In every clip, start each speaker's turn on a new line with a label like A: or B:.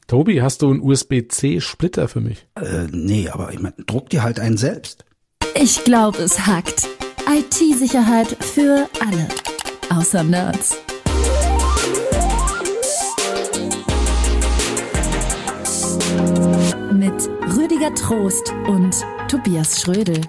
A: Tobi, hast du einen USB-C-Splitter für mich?
B: Nee, aber ich meine, druck dir halt einen selbst.
C: Ich glaube, es hackt. IT-Sicherheit für alle. Außer Nerds. Mit Rüdiger Trost und Tobias Schrödel.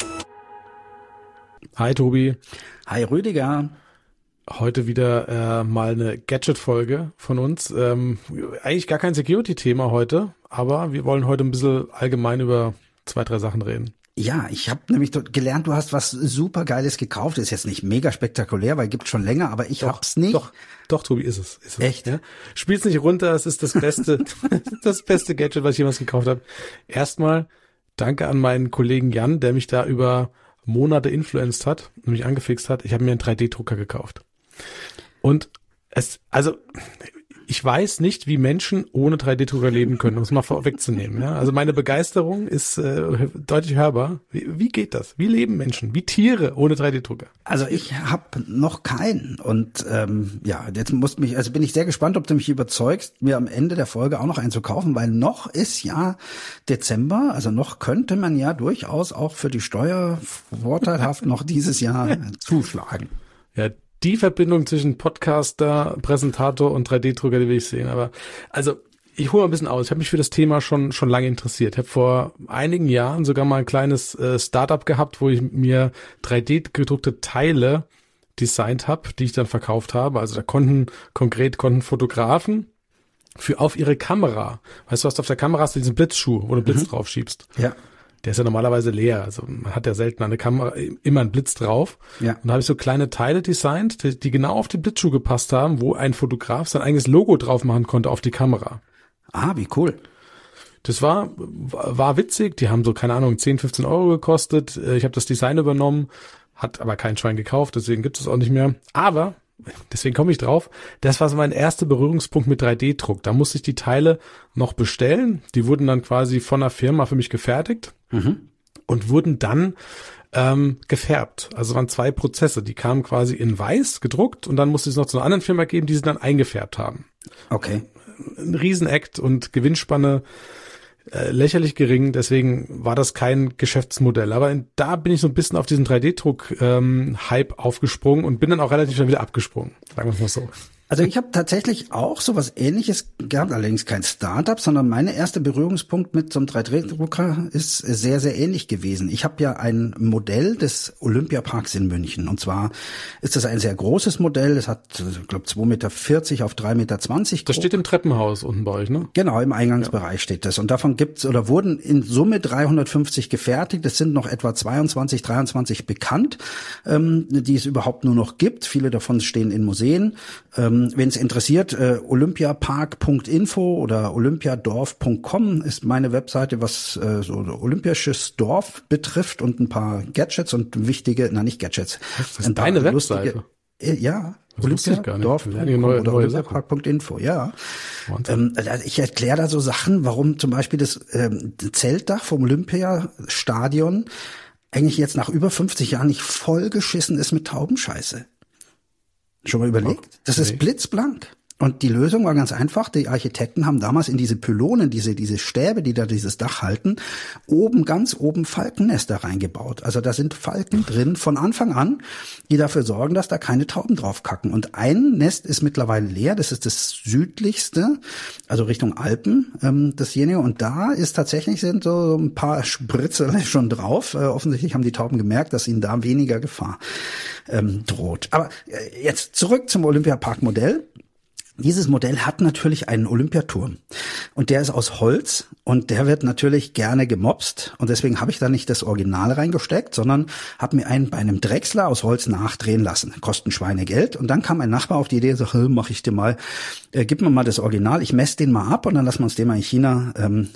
A: Hi Tobi.
B: Hi Rüdiger.
A: Heute wieder mal eine Gadget-Folge von uns. Eigentlich gar kein Security-Thema heute, aber wir wollen heute ein bisschen allgemein über 2, 3 Sachen reden.
B: Ja, ich habe nämlich gelernt, du hast was super Geiles gekauft. Ist jetzt nicht mega spektakulär, weil gibt's schon länger, aber ich hab's nicht.
A: Doch, Tobi, ist es.
B: Echt?
A: Ja? Spiel's nicht runter, es ist das beste, das beste Gadget, was ich jemals gekauft habe. Erstmal danke an meinen Kollegen Jan, der mich da über Monate influenced hat und mich angefixt hat. Ich habe mir einen 3D-Drucker gekauft. Und ich weiß nicht, wie Menschen ohne 3D-Drucker leben können, um es mal vorwegzunehmen. Ja? Also meine Begeisterung ist deutlich hörbar. Wie geht das? Wie leben Menschen? Wie Tiere ohne 3D-Drucker?
B: Also ich habe noch keinen. Und jetzt bin ich sehr gespannt, ob du mich überzeugst, mir am Ende der Folge auch noch einen zu kaufen, weil noch ist ja Dezember, also noch könnte man ja durchaus auch für die Steuer vorteilhaft noch dieses Jahr zuschlagen.
A: Ja, die Verbindung zwischen Podcaster, Präsentator und 3D-Drucker, die will ich sehen. Aber also ich hole mal ein bisschen aus. Ich habe mich für das Thema schon lange interessiert. Ich habe vor einigen Jahren sogar mal ein kleines Startup gehabt, wo ich mir 3D-gedruckte Teile designt habe, die ich dann verkauft habe. Also da konnten Fotografen auf ihre Kamera, weißt du, was du auf der Kamera hast, diesen Blitzschuh, wo du einen Blitz drauf schiebst.
B: Ja.
A: Der ist ja normalerweise leer, also man hat ja selten an der Kamera immer einen Blitz drauf.
B: Ja.
A: Und da habe ich so kleine Teile designt, die genau auf den Blitzschuh gepasst haben, wo ein Fotograf sein eigenes Logo drauf machen konnte auf die Kamera.
B: Ah, wie cool.
A: Das war witzig, die haben so, keine Ahnung, 10, 15 Euro gekostet. Ich habe das Design übernommen, hat aber kein Schwein gekauft, deswegen gibt es auch nicht mehr. Aber, deswegen komme ich drauf, das war so mein erster Berührungspunkt mit 3D-Druck. Da musste ich die Teile noch bestellen, die wurden dann quasi von einer Firma für mich gefertigt. Und wurden dann gefärbt. Also waren 2 Prozesse. Die kamen quasi in weiß gedruckt und dann musste es noch zu einer anderen Firma geben, die sie dann eingefärbt haben.
B: Okay.
A: Ein Riesenakt und Gewinnspanne lächerlich gering. Deswegen war das kein Geschäftsmodell. Aber da bin ich so ein bisschen auf diesen 3D-Druck-Hype aufgesprungen und bin dann auch relativ schnell wieder abgesprungen. Sagen wir es mal so.
B: Also ich habe tatsächlich auch sowas Ähnliches gehabt, allerdings kein Startup, sondern meine erste Berührungspunkt mit so einem 3D-Drucker ist sehr, sehr ähnlich gewesen. Ich habe ja ein Modell des Olympiaparks in München. Und zwar ist das ein sehr großes Modell. Es hat, ich glaube, 2,40 Meter auf 3,20 Meter.
A: Das steht im Treppenhaus unten bei euch, ne?
B: Genau, im Eingangsbereich steht das. Und davon wurden in Summe 350 gefertigt. Es sind noch etwa 22, 23 bekannt, die es überhaupt nur noch gibt. Viele davon stehen in Museen. Wenn es interessiert, olympiapark.info oder olympiadorf.com ist meine Webseite, was so olympisches Dorf betrifft und ein paar Gadgets und wichtige, nicht Gadgets.
A: Das ist deine Webseite?
B: Ja,
A: olympiadorf.com
B: oder olympiapark.info, ja. Ich erkläre da so Sachen, warum zum Beispiel das Zeltdach vom Olympiastadion eigentlich jetzt nach über 50 Jahren nicht vollgeschissen ist mit Taubenscheiße. Schon mal überlegt? Das ist blitzblank. Und die Lösung war ganz einfach. Die Architekten haben damals in diese Pylonen, diese Stäbe, die da dieses Dach halten, ganz oben Falkennester reingebaut. Also da sind Falken drin von Anfang an, die dafür sorgen, dass da keine Tauben drauf kacken. Und ein Nest ist mittlerweile leer. Das ist das südlichste, also Richtung Alpen, dasjenige. Und da sind so ein paar Spritze schon drauf. Offensichtlich haben die Tauben gemerkt, dass ihnen da weniger Gefahr droht. Aber jetzt zurück zum Olympiapark-Modell. Dieses Modell hat natürlich einen Olympiaturm und der ist aus Holz und der wird natürlich gerne gemopst und deswegen habe ich da nicht das Original reingesteckt, sondern habe mir einen bei einem Drechsler aus Holz nachdrehen lassen. Kosten Schweinegeld und dann kam ein Nachbar auf die Idee, so, mach ich dir mal, gib mir mal das Original, ich messe den mal ab und dann lassen wir uns den mal in China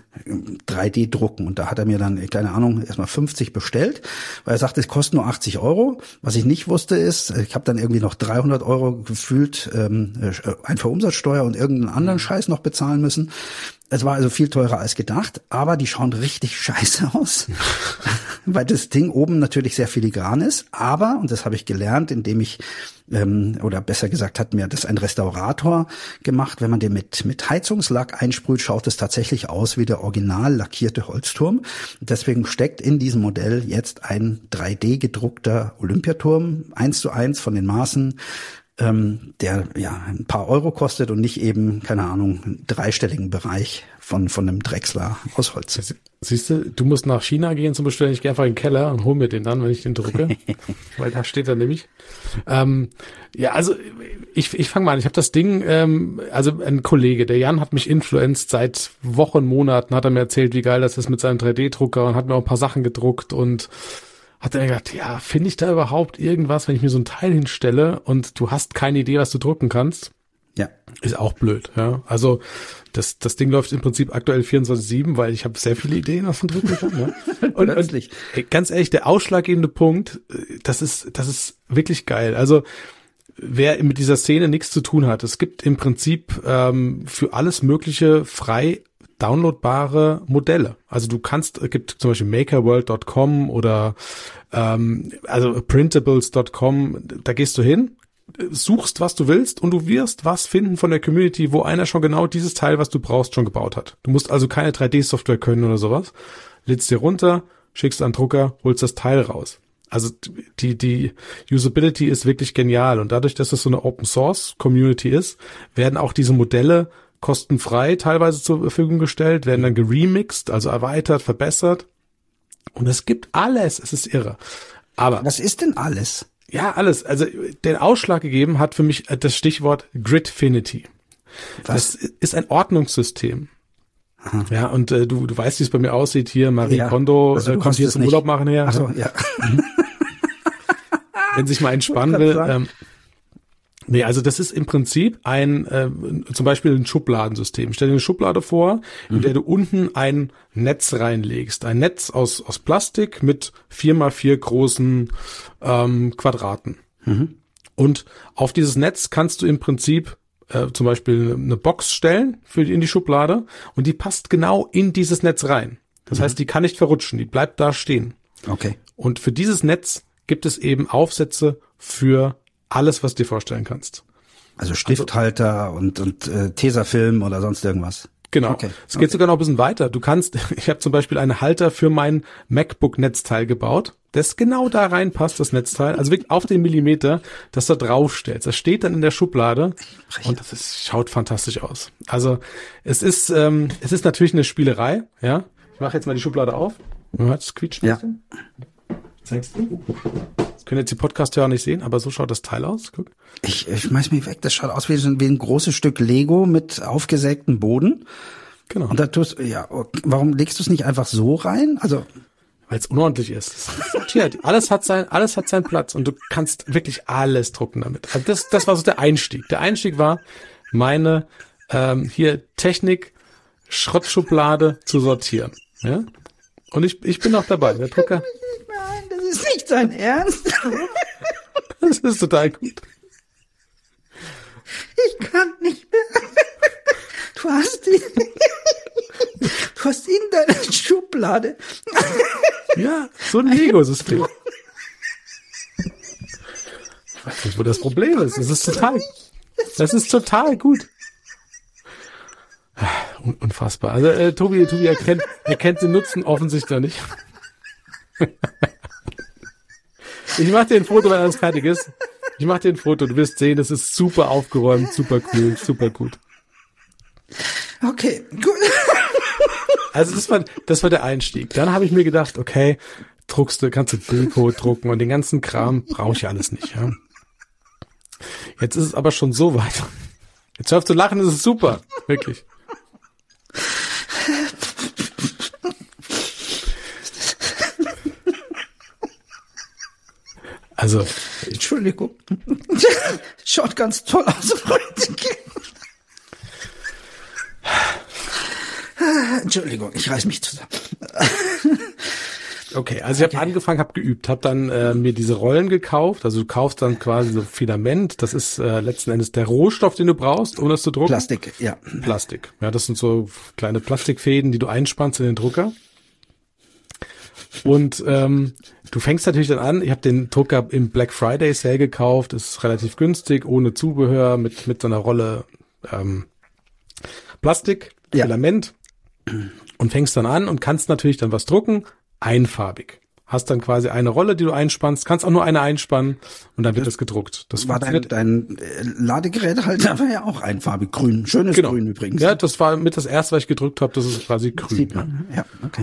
B: 3D drucken und da hat er mir dann, keine Ahnung, erstmal 50 bestellt, weil er sagte, es kostet nur 80 Euro. Was ich nicht wusste ist, ich habe dann irgendwie noch 300 Euro gefühlt einfach Einfuhrumsatzsteuer und irgendeinen anderen Scheiß noch bezahlen müssen. Es war also viel teurer als gedacht, aber die schauen richtig scheiße aus, weil das Ding oben natürlich sehr filigran ist. Aber, und das habe ich gelernt, indem ich, oder besser gesagt hat mir das ein Restaurator gemacht, wenn man den mit Heizungslack einsprüht, schaut es tatsächlich aus wie der original lackierte Holzturm. Deswegen steckt in diesem Modell jetzt ein 3D gedruckter Olympiaturm, 1:1 von den Maßen, der ja ein paar Euro kostet und nicht eben, keine Ahnung, einen dreistelligen Bereich von einem Drechsler aus Holz.
A: Siehst du musst nach China gehen zum Bestellen. Ich gehe einfach in den Keller und hol mir den dann, wenn ich den drucke. Weil da steht er nämlich. Ja, also ich fange mal an. Ich habe das Ding, also ein Kollege, der Jan, hat mich influenced seit Wochen, Monaten, hat er mir erzählt, wie geil das ist mit seinem 3D-Drucker und hat mir auch ein paar Sachen gedruckt und hat dann gedacht, ja, finde ich da überhaupt irgendwas, wenn ich mir so ein Teil hinstelle und du hast keine Idee, was du drucken kannst?
B: Ja.
A: Ist auch blöd, ja. Also das Ding läuft im Prinzip aktuell 24/7, weil ich habe sehr viele Ideen, was man drucken kann. Ja. Und ganz ehrlich, der ausschlaggebende Punkt, das ist wirklich geil. Also wer mit dieser Szene nichts zu tun hat, es gibt im Prinzip für alles Mögliche frei downloadbare Modelle. Also es gibt zum Beispiel makerworld.com oder also printables.com, da gehst du hin, suchst, was du willst und du wirst was finden von der Community, wo einer schon genau dieses Teil, was du brauchst, schon gebaut hat. Du musst also keine 3D-Software können oder sowas. Lädst dir runter, schickst an den Drucker, holst das Teil raus. Also die Usability ist wirklich genial und dadurch, dass das so eine Open-Source-Community ist, werden auch diese Modelle kostenfrei teilweise zur Verfügung gestellt, werden dann geremixed, also erweitert, verbessert. Und es gibt alles, es ist irre. Aber
B: was ist denn alles?
A: Ja, alles. Also den Ausschlag gegeben hat für mich das Stichwort Gridfinity. Das ist ein Ordnungssystem. Aha. Ja, und du weißt, wie es bei mir aussieht hier. Marie Kondo kommt hier zum Urlaub machen her.
B: Ach so, ja.
A: Wenn sich mal entspannen will. Nee, also das ist im Prinzip zum Beispiel ein Schubladensystem. Stell dir eine Schublade vor, in der du unten ein Netz reinlegst. Ein Netz aus Plastik mit 4x4 großen Quadraten. Mhm. Und auf dieses Netz kannst du im Prinzip zum Beispiel eine Box stellen in die Schublade und die passt genau in dieses Netz rein. Das heißt, die kann nicht verrutschen, die bleibt da stehen.
B: Okay.
A: Und für dieses Netz gibt es eben Aufsätze für alles, was du dir vorstellen kannst.
B: Also Stifthalter und Tesafilm oder sonst irgendwas.
A: Genau. Okay. Es geht sogar noch ein bisschen weiter. Ich habe zum Beispiel einen Halter für mein MacBook-Netzteil gebaut, das genau da reinpasst, das Netzteil, also wirklich auf den Millimeter, das da draufstellst. Das steht dann in der Schublade und schaut fantastisch aus. Also es ist natürlich eine Spielerei, ja. Ich mache jetzt mal die Schublade auf. Das quietscht.
B: Ja.
A: Zeigst du? Das können jetzt die Podcast-Hörer nicht sehen, aber so schaut das Teil aus. Guck.
B: Ich schmeiß mich weg. Das schaut aus wie ein großes Stück Lego mit aufgesägtem Boden.
A: Genau.
B: Und da warum legst du es nicht einfach so rein? Also
A: weil es unordentlich ist. Alles hat seinen Platz und du kannst wirklich alles drucken damit. Also das war so der Einstieg. Der Einstieg war meine hier Technik-Schrottschublade zu sortieren. Ja? Und ich bin noch dabei. Der Drucker.
B: Das ist nicht dein Ernst.
A: Das ist total gut.
B: Ich kann nicht mehr. Du hast in deiner Schublade.
A: Ja, so ein Lego-System. Ich weiß nicht, wo das Problem ist. Das ist total gut. Unfassbar. Also Tobi erkennt den Nutzen offensichtlich nicht. Ich mach dir ein Foto, wenn alles fertig ist. Ich mach dir ein Foto. Du wirst sehen, es ist super aufgeräumt, super cool, super gut.
B: Okay, gut.
A: Also das war der Einstieg. Dann habe ich mir gedacht, okay, kannst du Bildcode drucken und den ganzen Kram brauche ich alles nicht. Ja. Jetzt ist es aber schon so weit. Jetzt hör auf zu lachen, das ist super. Wirklich. Also,
B: Entschuldigung. Schaut ganz toll aus, Freunde. Entschuldigung, ich reiß mich zusammen.
A: Okay, also ich habe angefangen, habe geübt, habe dann mir diese Rollen gekauft. Also du kaufst dann quasi so Filament. Das ist letzten Endes der Rohstoff, den du brauchst, um das zu drucken.
B: Plastik, ja.
A: Plastik. Ja, das sind so kleine Plastikfäden, die du einspannst in den Drucker. Und du fängst natürlich dann an, ich habe den Drucker im Black Friday Sale gekauft, ist relativ günstig, ohne Zubehör, mit so einer Rolle Plastik, Filament und fängst dann an und kannst natürlich dann was drucken, einfarbig. Hast dann quasi eine Rolle, die du einspannst, kannst auch nur eine einspannen und dann wird das gedruckt. Das
B: war dein Ladegerätehalter war ja auch einfarbig, grün, schönes Grün übrigens.
A: Ja, das war mit das erste, was ich gedrückt habe, das ist quasi grün.
B: Sieht man. Ja, okay.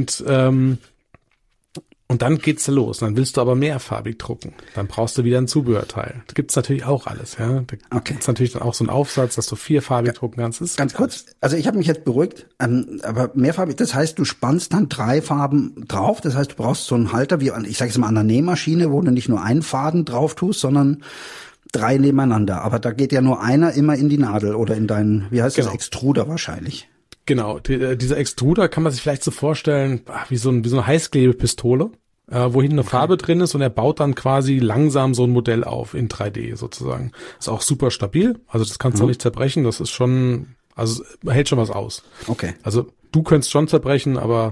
A: Und dann geht's los. Dann willst du aber mehrfarbig drucken. Dann brauchst du wieder ein Zubehörteil. Da gibt's natürlich auch alles, ja. Da gibt's natürlich dann auch so einen Aufsatz, dass du vierfarbig drucken kannst. Das ist
B: ganz kurz, also ich habe mich jetzt beruhigt, aber mehrfarbig, das heißt, du spannst dann 3 Farben drauf. Das heißt, du brauchst so einen Halter, wie, ich sage jetzt mal an der Nähmaschine, wo du nicht nur einen Faden drauf tust, sondern 3 nebeneinander. Aber da geht ja nur einer immer in die Nadel oder in deinen, wie heißt das, Extruder wahrscheinlich.
A: Genau, dieser Extruder kann man sich vielleicht so vorstellen, wie so eine Heißklebepistole, wo hinten eine Farbe drin ist und er baut dann quasi langsam so ein Modell auf in 3D sozusagen. Ist auch super stabil, also das kannst du nicht zerbrechen, das ist schon, also hält schon was aus.
B: Okay.
A: Also du könntest schon zerbrechen, aber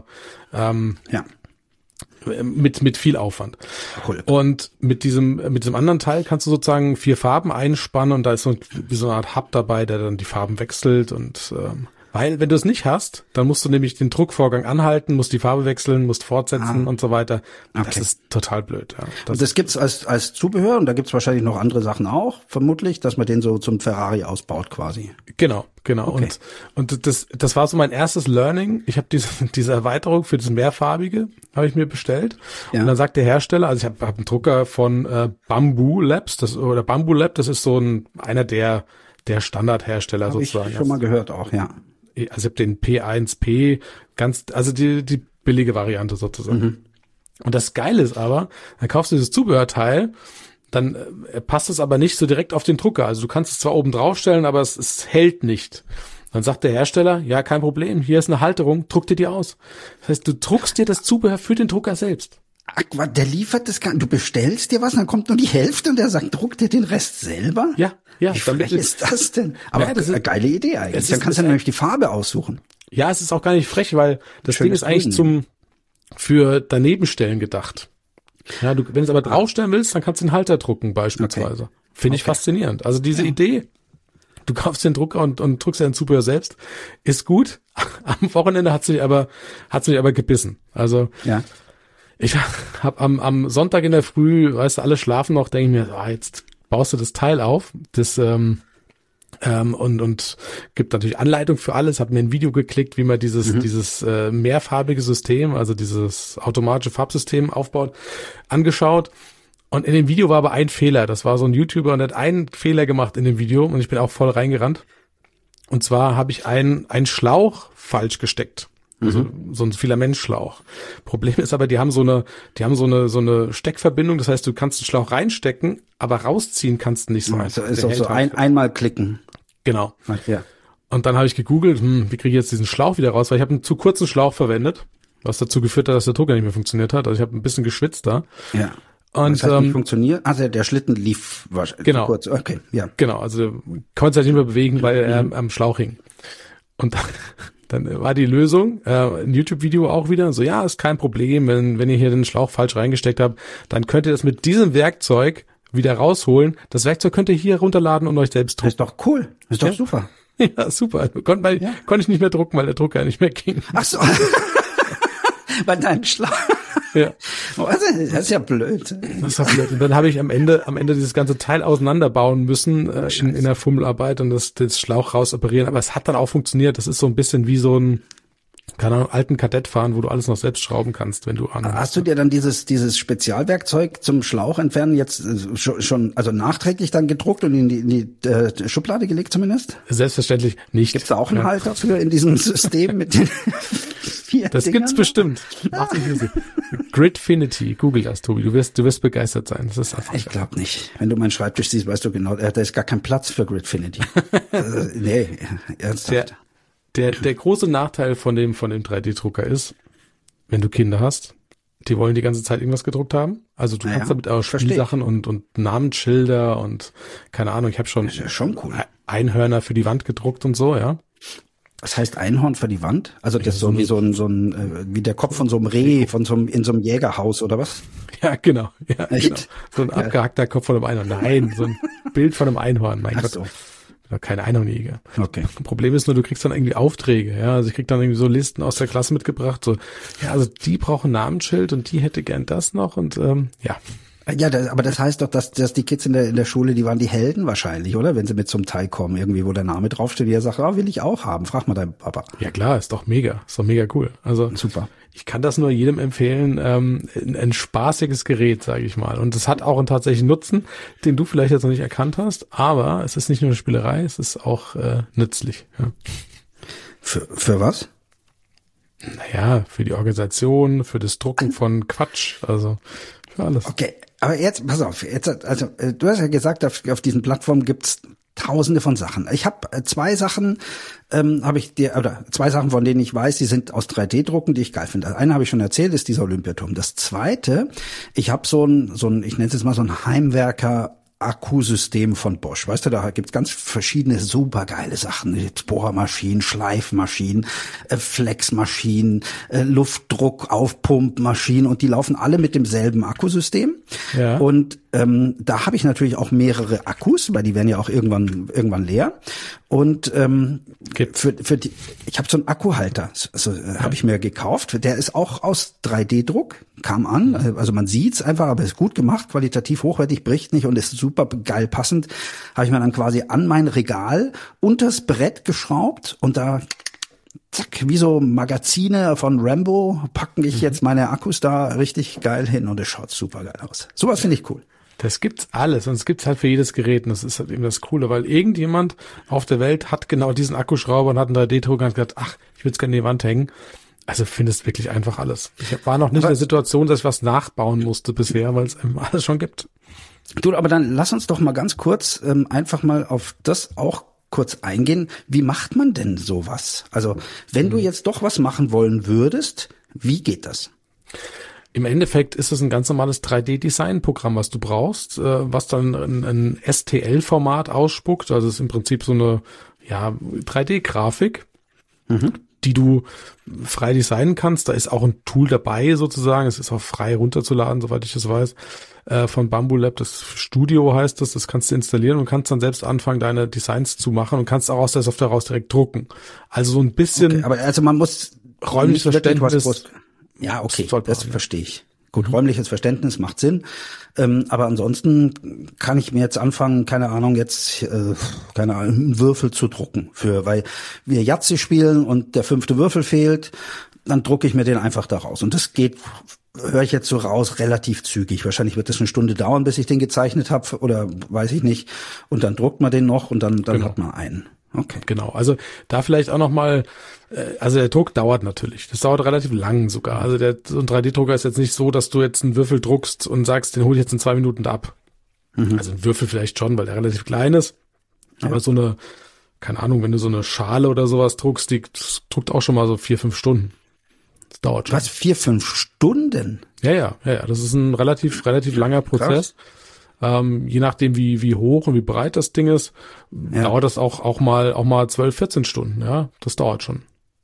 A: mit viel Aufwand.
B: Cool.
A: Und mit diesem anderen Teil kannst du sozusagen 4 Farben einspannen und da ist wie so eine Art Hub dabei, der dann die Farben wechselt und weil, wenn du es nicht hast, dann musst du nämlich den Druckvorgang anhalten, musst die Farbe wechseln, musst fortsetzen und so weiter. Okay. Das ist total blöd. Ja.
B: Und das gibt's als Zubehör und da gibt's wahrscheinlich noch andere Sachen auch, vermutlich, dass man den so zum Ferrari ausbaut quasi.
A: Genau. Okay. Und das war so mein erstes Learning. Ich habe diese Erweiterung für das Mehrfarbige habe ich mir bestellt. Ja. Und dann sagt der Hersteller, also ich habe einen Drucker von Bamboo Labs, Bamboo Lab, das ist so einer der Standardhersteller sozusagen.
B: Habe ich schon mal gehört auch, ja.
A: Also ich habe den P1P, also die billige Variante sozusagen. Und das Geile ist aber, dann kaufst du dieses Zubehörteil, dann passt es aber nicht so direkt auf den Drucker. Also du kannst es zwar oben draufstellen, aber es hält nicht. Dann sagt der Hersteller, ja, kein Problem, hier ist eine Halterung, druck dir die aus. Das heißt, du druckst dir das Zubehör für den Drucker selbst.
B: Ach, der liefert das gar nicht. Du bestellst dir was, dann kommt nur die Hälfte und der sagt, druck dir den Rest selber?
A: Ja.
B: Wie frech ist das denn? Aber das ist eine geile Idee eigentlich. Dann kannst du nämlich die Farbe aussuchen.
A: Ja, es ist auch gar nicht frech, weil das Ding ist eigentlich für Danebenstellen gedacht. Ja, wenn du es aber draufstellen willst, dann kannst du den Halter drucken beispielsweise. Okay. Finde ich faszinierend. Also diese Idee, du kaufst den Drucker und druckst dein Zubehör selbst, ist gut. Am Wochenende hat's mich aber gebissen. Also ich habe am Sonntag in der Früh, weißt du, alle schlafen noch, denke ich mir, jetzt baust du das Teil auf, und gibt natürlich Anleitung für alles, habe mir ein Video geklickt, wie man dieses mehrfarbige System, also dieses automatische Farbsystem aufbaut, angeschaut. Und in dem Video war aber ein Fehler. Das war so ein YouTuber und der hat einen Fehler gemacht in dem Video und ich bin auch voll reingerannt. Und zwar habe ich einen Schlauch falsch gesteckt. Also so ein Filamentschlauch. Problem ist aber, die haben so eine Steckverbindung, das heißt, du kannst den Schlauch reinstecken, aber rausziehen kannst du nicht so einfach.
B: Ist auch so einmal klicken.
A: Genau.
B: Ja.
A: Und dann habe ich gegoogelt, wie kriege ich jetzt diesen Schlauch wieder raus, weil ich habe einen zu kurzen Schlauch verwendet, was dazu geführt hat, dass der Drucker nicht mehr funktioniert hat. Also ich habe ein bisschen geschwitzt da.
B: Ja. Und das hat nicht funktioniert? Also der Schlitten lief wahrscheinlich zu kurz. Okay, ja.
A: Genau, also konnte sich nicht mehr bewegen, weil er am Schlauch hing. Und dann war die Lösung, ein YouTube-Video auch wieder, so, ja, ist kein Problem, wenn ihr hier den Schlauch falsch reingesteckt habt, dann könnt ihr das mit diesem Werkzeug wieder rausholen. Das Werkzeug könnt ihr hier runterladen und euch selbst drucken.
B: Ist doch cool. Ist doch super.
A: Ja, super. Konnte ich nicht mehr drucken, weil der Drucker nicht mehr ging.
B: Ach so. Bei deinem Schlauch.
A: Ja.
B: Das ist ja blöd.
A: Das war blöd. Und dann habe ich am Ende dieses ganze Teil auseinanderbauen müssen in der Fummelarbeit und das Schlauch rausoperieren. Aber es hat dann auch funktioniert. Das ist so ein bisschen wie so ein, keine Ahnung, alten Kadett fahren, wo du alles noch selbst schrauben kannst, wenn du
B: Hast du dir dann dieses Spezialwerkzeug zum Schlauch entfernen jetzt schon also nachträglich dann gedruckt und in die Schublade gelegt zumindest?
A: Selbstverständlich nicht.
B: Gibt's da auch einen Halter für in diesem System mit den 4
A: Das
B: Dingern?
A: Gibt's bestimmt. Gridfinity, google das, Tobi. Du wirst begeistert sein. Das ist einfach
B: ich glaube nicht. Wenn du meinen Schreibtisch siehst, weißt du genau, da ist gar kein Platz für Gridfinity. Nee, ernsthaft.
A: Der große Nachteil von dem 3D-Drucker ist, wenn du Kinder hast, die wollen die ganze Zeit irgendwas gedruckt haben. Also du kannst damit auch Spielsachen und Namensschilder und keine Ahnung, ich habe schon,
B: das ist ja schon cool.
A: Einhörner für die Wand gedruckt und so, ja.
B: Was heißt Einhorn für die Wand? Also das ist so wie der Kopf von so einem Reh, in so einem Jägerhaus oder was?
A: Ja, genau. Ja,
B: echt?
A: Genau. So ein abgehackter Kopf von einem Einhorn. Nein, so ein Bild von einem Einhorn. Mein Gott.
B: So.
A: Kein Einhornjäger.
B: Okay.
A: Problem ist nur, du kriegst dann irgendwie Aufträge, ja. Also ich krieg dann irgendwie so Listen aus der Klasse mitgebracht, so, ja, also die brauchen ein Namensschild und die hätte gern das noch und ja.
B: Ja, aber das heißt doch, dass die Kids in der Schule, die waren die Helden wahrscheinlich, oder? Wenn sie mit zum Teil kommen, irgendwie, wo der Name draufsteht, die sagt, will ich auch haben. Frag mal deinen Papa.
A: Ja klar, ist doch mega cool. Also
B: super.
A: Ich kann das nur jedem empfehlen, ein spaßiges Gerät, sage ich mal. Und es hat auch einen tatsächlichen Nutzen, den du vielleicht jetzt noch nicht erkannt hast, aber es ist nicht nur eine Spielerei, es ist auch nützlich. Ja.
B: Für was?
A: Naja, für die Organisation, für das Drucken von Quatsch, also für alles.
B: Okay, aber jetzt, pass auf, also du hast ja gesagt, auf diesen Plattformen gibt's Tausende von Sachen. Ich habe zwei Sachen, zwei Sachen, von denen ich weiß, die sind aus 3D-Drucken, die ich geil finde. Eine habe ich schon erzählt, ist dieser Olympiaturm. Das zweite, ich habe so ein, ich nenne es jetzt mal so ein Heimwerker Akkusystem von Bosch. Weißt du, da gibt's ganz verschiedene supergeile Sachen. Bohrmaschinen, Schleifmaschinen, Flexmaschinen, Luftdruck, Aufpumpmaschinen und die laufen alle mit demselben Akkusystem.
A: Ja.
B: Und da habe ich natürlich auch mehrere Akkus, weil die werden ja auch irgendwann leer. Und für die, ich habe so einen Akkuhalter, habe ich mir gekauft. Der ist auch aus 3D-Druck, kam an. Also man sieht's einfach, aber ist gut gemacht, qualitativ hochwertig, bricht nicht und ist super geil passend. Habe ich mir dann quasi an mein Regal unters Brett geschraubt und da zack, wie so Magazine von Rambo packen ich jetzt meine Akkus da richtig geil hin und es schaut super geil aus. Sowas finde ich cool.
A: Das gibt's alles und es gibt's halt für jedes Gerät und das ist halt eben das Coole, weil irgendjemand auf der Welt hat genau diesen Akkuschrauber und hat einen 3D-Drucker und hat gesagt, ach, ich würde es gerne an die Wand hängen. Also findest wirklich einfach alles. Ich war noch nicht in der Situation, dass ich was nachbauen musste bisher, weil es alles schon gibt.
B: Du, aber dann lass uns doch mal ganz kurz einfach mal auf das auch kurz eingehen. Wie macht man denn sowas? Also, wenn du jetzt doch was machen wollen würdest, wie geht das?
A: Im Endeffekt ist es ein ganz normales 3D-Design-Programm, was du brauchst, was dann ein STL-Format ausspuckt. Also es ist im Prinzip so eine 3D-Grafik, die du frei designen kannst. Da ist auch ein Tool dabei sozusagen. Es ist auch frei runterzuladen, soweit ich das weiß, von Bamboo Lab. Das Studio heißt das. Das kannst du installieren und kannst dann selbst anfangen, deine Designs zu machen und kannst auch aus der Software raus direkt drucken. Also so ein bisschen.
B: Okay, aber also man muss
A: räumliches Verständnis.
B: Ja, okay, das verstehe ich. Gut, räumliches Verständnis macht Sinn. Aber ansonsten kann ich mir jetzt anfangen, einen Würfel zu drucken. Weil wir Yahtzee spielen und der 5. Würfel fehlt, dann drucke ich mir den einfach da raus. Und das geht, höre ich jetzt so raus, relativ zügig. Wahrscheinlich wird das eine Stunde dauern, bis ich den gezeichnet habe oder weiß ich nicht. Und dann druckt man den noch und dann hat man einen. Okay.
A: Genau, also da vielleicht auch nochmal, also der Druck dauert natürlich. Das dauert relativ lang sogar. Also so ein 3D-Drucker ist jetzt nicht so, dass du jetzt einen Würfel druckst und sagst, den hole ich jetzt in 2 Minuten ab. Also ein Würfel vielleicht schon, weil der relativ klein ist. Ja. Aber so eine, keine Ahnung, wenn du so eine Schale oder sowas druckst, die druckt auch schon mal so 4-5 Stunden. Das dauert schon.
B: Was, 4-5 Stunden?
A: Ja. Das ist ein relativ langer Prozess. Je nachdem, wie hoch und wie breit das Ding ist, dauert das auch mal 12-14 Stunden. Ja, das dauert schon.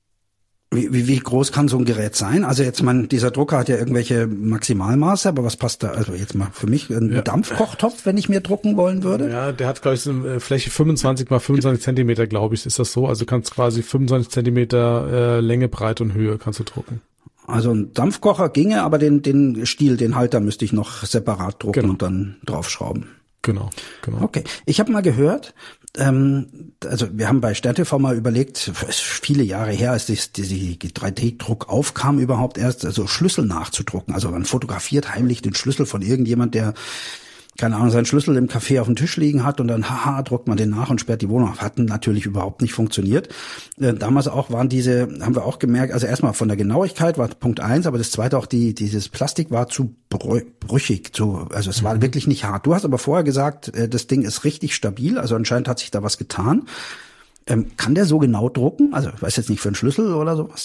B: Wie groß kann so ein Gerät sein? Also jetzt, dieser Drucker hat ja irgendwelche Maximalmaße, aber was passt da? Also jetzt mal für mich ein Dampfkochtopf, wenn ich mir drucken wollen würde?
A: Ja, der hat, glaube ich, so eine Fläche 25 mal 25 Zentimeter, glaube ich, ist das so. Also du kannst quasi 25 Zentimeter Länge, Breite und Höhe kannst du drucken.
B: Also ein Dampfkocher ginge, aber den Stiel, den Halter müsste ich noch separat drucken und dann draufschrauben.
A: Genau.
B: Okay, ich habe mal gehört, also wir haben bei Stern TV mal überlegt, viele Jahre her, als die 3D-Druck aufkam überhaupt erst, also Schlüssel nachzudrucken. Also man fotografiert heimlich den Schlüssel von irgendjemand, der keine Ahnung, seinen Schlüssel im Café auf dem Tisch liegen hat und dann, druckt man den nach und sperrt die Wohnung auf. Hat natürlich überhaupt nicht funktioniert. Damals auch haben wir auch gemerkt, also erstmal von der Genauigkeit war Punkt 1, aber das zweite auch dieses Plastik war zu brüchig, also es war wirklich nicht hart. Du hast aber vorher gesagt, das Ding ist richtig stabil, also anscheinend hat sich da was getan. Kann der so genau drucken? Also ich weiß jetzt nicht, für einen Schlüssel oder sowas?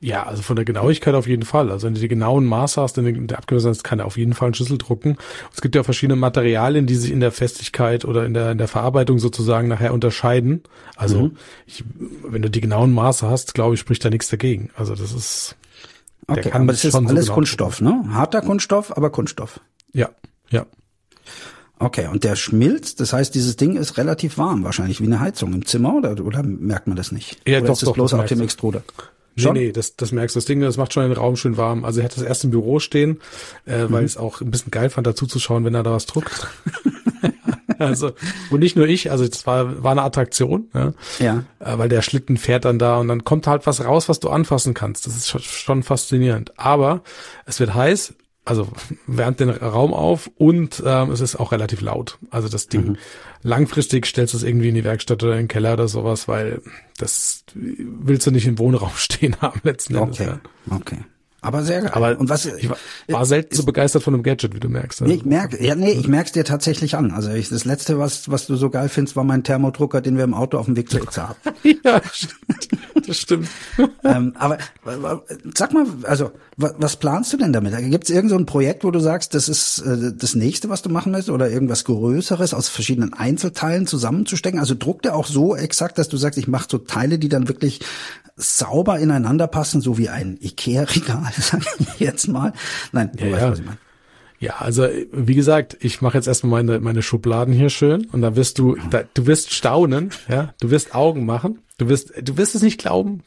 A: Ja, also von der Genauigkeit auf jeden Fall. Also wenn du die genauen Maße hast, in der abgemessen hast, kann er auf jeden Fall einen Schlüssel drucken. Es gibt ja auch verschiedene Materialien, die sich in der Festigkeit oder in der Verarbeitung sozusagen nachher unterscheiden. Also wenn du die genauen Maße hast, glaube ich, spricht da nichts dagegen. Also das ist...
B: Okay, aber das ist alles Kunststoff, ne? Harter Kunststoff, aber Kunststoff.
A: Ja.
B: Okay, und der schmilzt, das heißt, dieses Ding ist relativ warm, wahrscheinlich wie eine Heizung im Zimmer, oder merkt man das nicht?
A: Ja,
B: oder
A: doch,
B: ist das bloß auf dem Extruder?
A: Nee, das merkst du. Das Ding, das macht schon den Raum schön warm. Also er hat das erst im Büro stehen, weil ich es auch ein bisschen geil fand, dazu zu schauen, wenn er da was druckt. Also, und nicht nur ich, also das war eine Attraktion, ja. Weil der Schlitten fährt dann da und dann kommt halt was raus, was du anfassen kannst. Das ist schon faszinierend. Aber es wird heiß, also wärmt den Raum auf und es ist auch relativ laut. Also das Ding, langfristig stellst du es irgendwie in die Werkstatt oder in den Keller oder sowas, weil das willst du nicht im Wohnraum stehen haben letzten Endes.
B: Okay. Aber sehr geil.
A: Aber
B: und was,
A: ich war selten so begeistert von einem Gadget, wie du merkst. Also.
B: Ich merk's dir tatsächlich an. Also das Letzte, was du so geil findest, war mein Thermodrucker, den wir im Auto auf dem Weg zur Itza hatten.
A: Ja, das stimmt.
B: Aber sag mal, also was planst du denn damit? Gibt's irgend so ein Projekt, wo du sagst, das ist das nächste, was du machen willst, oder irgendwas Größeres aus verschiedenen Einzelteilen zusammenzustecken? Also druckt er auch so exakt, dass du sagst, ich mache so Teile, die dann wirklich sauber ineinander passen, so wie ein Ikea-Regal, sag ich jetzt mal. Nein, du weißt, was ich meine.
A: Ja, also wie gesagt, ich mache jetzt erstmal meine Schubladen hier schön und da wirst du wirst staunen, ja, du wirst Augen machen, du wirst es nicht glauben,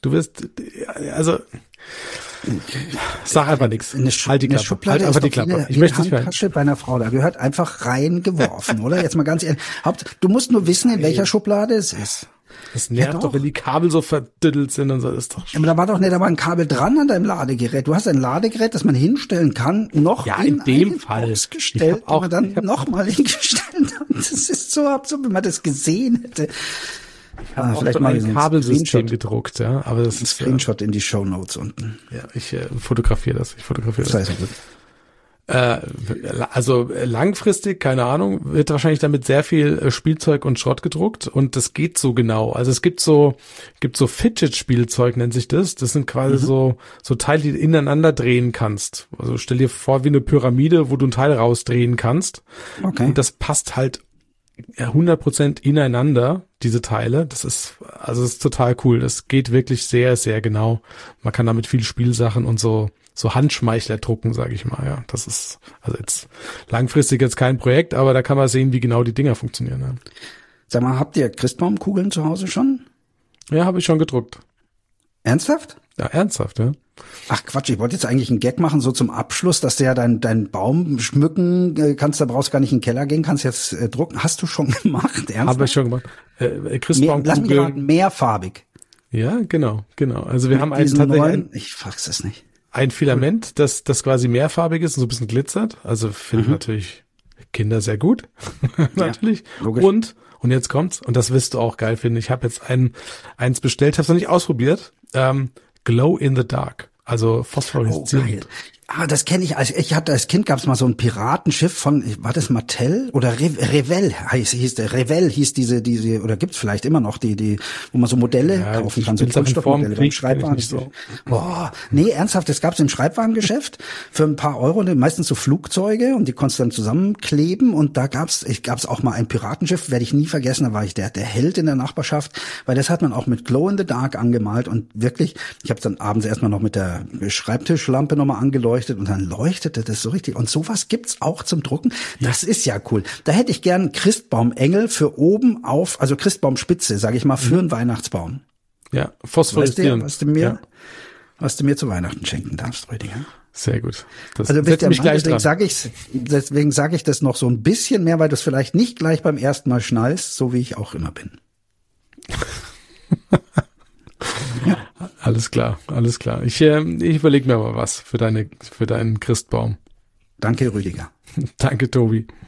A: sag einfach nichts.
B: Halt die Klappe. Schublade halt einfach die Klappe. Ich möchte nicht Handtasche bei einer Frau, da gehört einfach reingeworfen, oder? Jetzt mal ganz ehrlich. Du musst nur wissen, in welcher Schublade es ist.
A: Das nervt doch, wenn die Kabel so verdüttelt sind und so. Ist doch
B: aber da war ein Kabel dran an deinem Ladegerät. Du hast ein Ladegerät, das man hinstellen kann, noch
A: in dem Fall
B: gestellt, aber dann nochmal hingestellt. Das ist so absurd, wenn man das gesehen hätte.
A: Ich habe vielleicht mal ein Kabelsystem gedruckt, ja, aber das ist
B: Screenshot in die Shownotes unten.
A: Ja, ich fotografiere das. Das heißt gut. Also langfristig, keine Ahnung, wird wahrscheinlich damit sehr viel Spielzeug und Schrott gedruckt und das geht so genau. Also es gibt so Fidget-Spielzeug, nennt sich das. Das sind quasi so Teile, die du ineinander drehen kannst. Also stell dir vor wie eine Pyramide, wo du ein Teil rausdrehen kannst.
B: Okay.
A: Und das passt halt 100% ineinander, diese Teile. Das ist total cool. Das geht wirklich sehr, sehr genau. Man kann damit viel Spielsachen und so Handschmeichler drucken, sage ich mal, ja. Das ist also jetzt langfristig jetzt kein Projekt, aber da kann man sehen, wie genau die Dinger funktionieren. Ja.
B: Sag mal, habt ihr Christbaumkugeln zu Hause schon?
A: Ja, habe ich schon gedruckt.
B: Ernsthaft?
A: Ja, ernsthaft, ja.
B: Ach Quatsch, ich wollte jetzt eigentlich einen Gag machen, so zum Abschluss, dass du ja deinen Baum schmücken kannst, da brauchst gar nicht in den Keller gehen, kannst jetzt drucken. Hast du schon gemacht, ernsthaft?
A: Habe ich schon gemacht. Christbaumkugeln.
B: Lass mich raten, mehrfarbig.
A: Ja, genau. Also wir haben
B: ich fass es nicht.
A: Ein Filament, das quasi mehrfarbig ist und so ein bisschen glitzert. Also finden natürlich Kinder sehr gut. Natürlich. Ja, logisch. Und jetzt kommt's, und das wirst du auch geil finden. Ich habe jetzt eins bestellt, habe es noch nicht ausprobiert. Glow in the Dark. Also phosphoreszierend.
B: Ah, das kenne ich. Also ich hatte als Kind, gab es mal so ein Piratenschiff von, war das Mattel oder Revell hieß diese oder gibt's vielleicht immer noch die, wo man so Modelle kaufen kann, so Kunststoffmodelle beim Schreibwarengeschäft. Boah, nee, ernsthaft, das gab's im Schreibwarengeschäft für ein paar Euro, meistens so Flugzeuge und die konntest du dann zusammenkleben und da gab's auch mal ein Piratenschiff, werde ich nie vergessen, da war ich der Held in der Nachbarschaft, weil das hat man auch mit Glow in the Dark angemalt und wirklich, ich habe dann abends erstmal noch mit der Schreibtischlampe nochmal angeleuchtet und dann leuchtete das so richtig. Und sowas gibt's auch zum Drucken. Das ist ja cool. Da hätte ich gern Christbaumengel für oben auf, also Christbaumspitze, sage ich mal, für einen Weihnachtsbaum.
A: Ja, phosphoreszierend.
B: Was du mir zu Weihnachten schenken darfst, Rüdiger.
A: Sehr gut.
B: Das also deswegen sage ich das noch so ein bisschen mehr, weil du es vielleicht nicht gleich beim ersten Mal schnallst, so wie ich auch immer bin.
A: Alles klar. Ich überlege mir mal was für deinen Christbaum.
B: Danke, Rüdiger.
A: Danke, Tobi.